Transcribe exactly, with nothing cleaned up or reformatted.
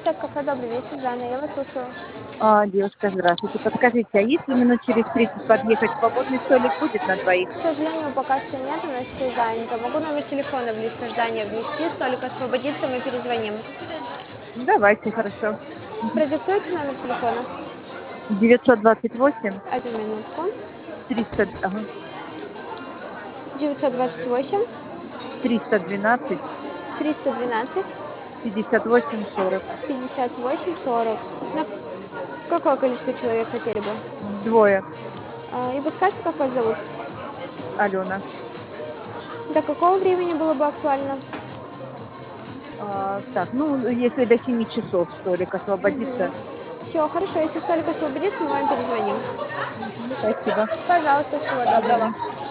Так, кафе «Добрый вечер», Жанна, я вас слушаю. А, девушка, здравствуйте. Подскажите, а если минут через тридцать подъехать, свободный столик будет на двоих? К сожалению, пока что нет, у нас все занято. Могу номер телефона в лист ожидания внести, столик освободится, мы перезвоним. Ну, давайте, хорошо. Продиктуйте номер телефона. девятьсот двадцать восемь Одну минутку. триста, ага, девятьсот двадцать восемь триста двенадцать триста двенадцать пятьдесят восемь сорок. пятьдесят восемь сорок. На какое количество человек хотели бы? Двое. А, и подскажите, как вас зовут? Алена. До какого времени было бы актуально? А, так, ну, если до семи часов столик освободится. Все, хорошо, если столик освободится, мы вам перезвоним. Мгм, спасибо. Пожалуйста, всего доброго.